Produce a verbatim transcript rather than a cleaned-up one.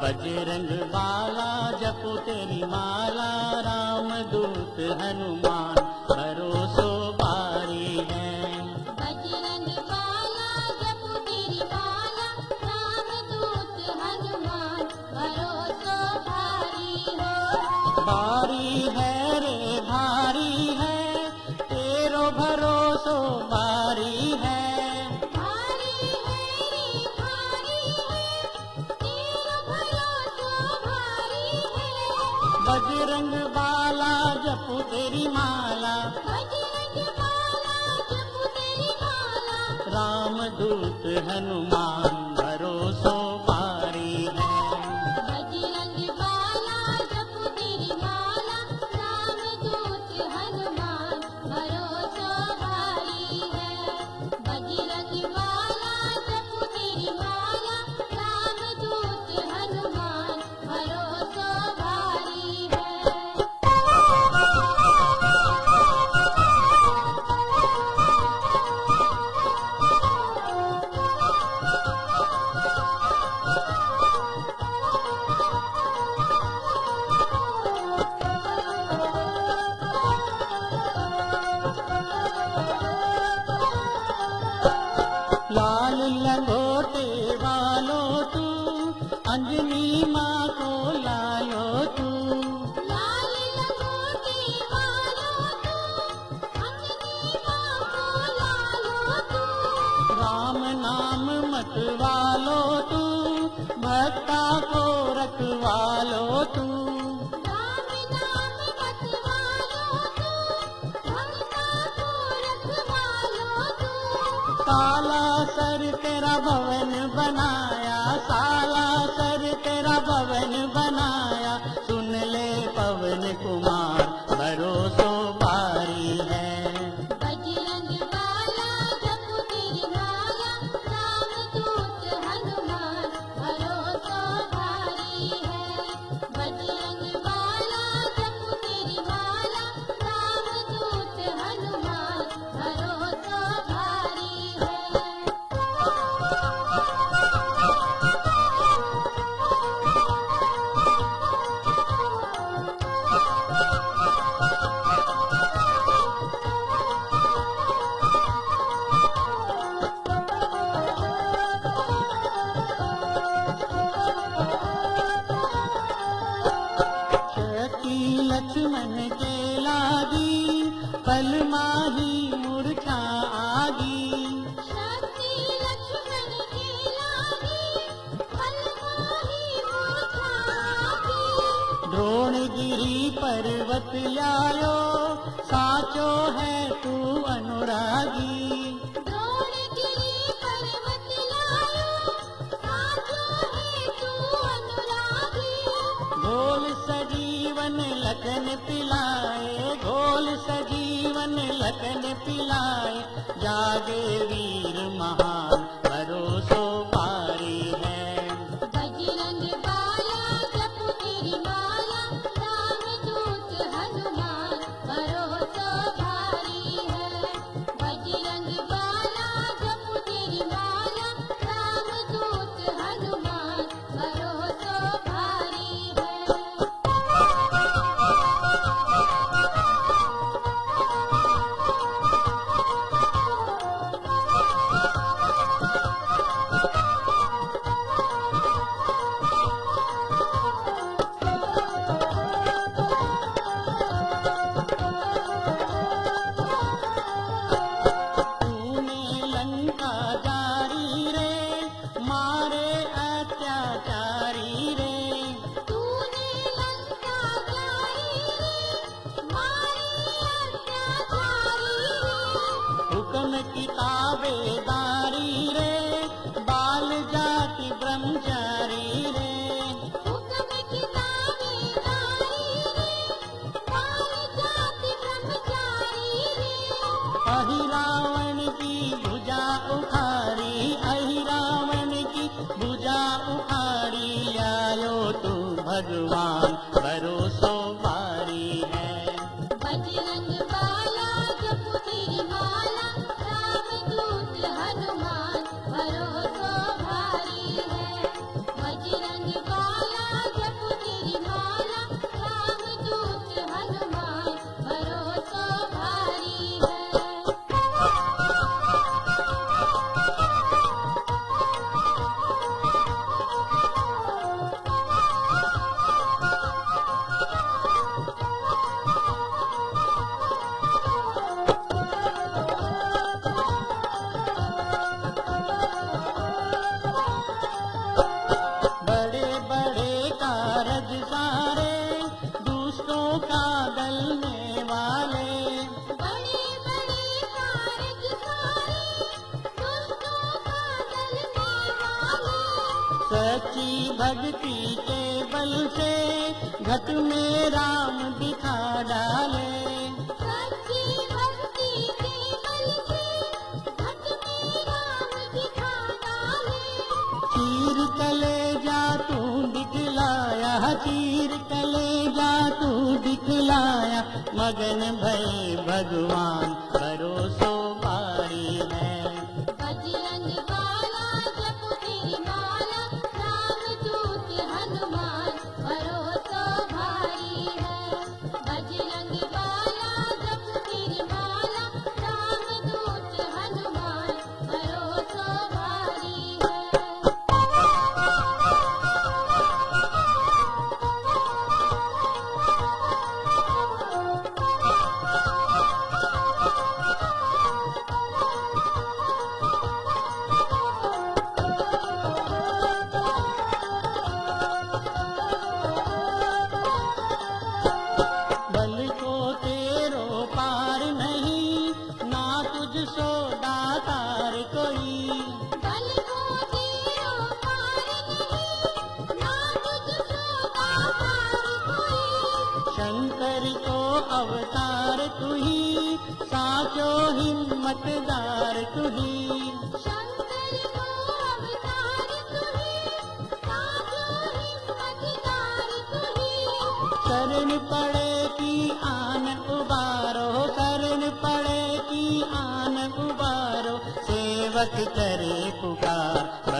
बजरंग बाला जपो तेरी माला, राम दूत हनुमान भरोसो भारी है। बजरंग बाला जपो तेरी माला, राम दूत हनुमान भरोसो भारी हो। भारी है रे भारी है, तेरो भरोसो भारी है। भारी है रे भारी है, तेरा भरोसा भारी है। बजरंग बाला जपो तेरी माला, बजरंग बाला जपो तेरी माला, राम दूत हनुमान भरोसो भारी है। बजरंग बाला जपो तेरी माला, राम दूत हनुमान भरोसा भारी है। बजरंग बाला जपो तेरी माला, राम दूत हनुमान भरोसा भारी है। लाल लंगोटे वालो तू, अंजनी माँ को लालो तू। लाल लंगोटे वालो तू, अंजनी माँ को लालो तू। राम नाम मत वालो तू, भक्ता को रखवालो तू। राम नाम मत वालो तू, भक्ता को रखवालो तू। साला सर तेरा भवन बनाया, साला सर तेरा भवन बनाया, सुन ले पवन कुमार भरोसो भारी है। बजरंग बाला जपो तेरी माला, राम दूत हनुमान भरोसा भारी है। बजरंग बाला जपो तेरी माला, राम दूत हनुमान भरोसा भारी है। शक्ति लक्ष्मण के लागी, पल माही मूर्छा आगी। शक्ति लक्ष्मण के लागी, पल माही मूर्छा आगी। द्रोणगिरी पर्वत आयो, साचो है तू अनुरागी। द्रोणगिरी पर्वत लायो, साचो है तू अनुरागी। घोल सजीवन लखन पिलाए, घोल सजीवन लखन पिलाए, जागे वीर महान भरोसो भारी है। बजरंग बाला जपो तेरी माला, राम दूत हनुमान भरोसा भारी है। बजरंग बाला जपो तेरी माला, राम दूत हनुमान भरोसा भारी है। भक्ति के बल से घट में राम दिखा डाले। सच्ची भक्ति के बल से घट में राम दिखा डाले। चीर कलेजा तू दिखलाया, चीर कलेजा तू दिखलाया, मगन भय भगवान भरोसो भारी है। बजरंग बाला जप तेरी माला, राम दूत हनुमान भरोसा भारी है। बजरंग बाला जप तेरी माला, राम दूत हनुमान भरोसा भारी है। बल को तेरो पार नहीं, ना तुझसो दातार कोई। बल को तेरो पार नहीं, ना तुझसो दातार कोई। शंकर को अवतार तू ही, साचो हिम्मतदार तू ही। शंकर को अवतार तू ही, साचो हिम्मतदार तू ही। शरण पड़े की आन उबारो, शरण पड़े की आन उबारो, सेवक करे पुकार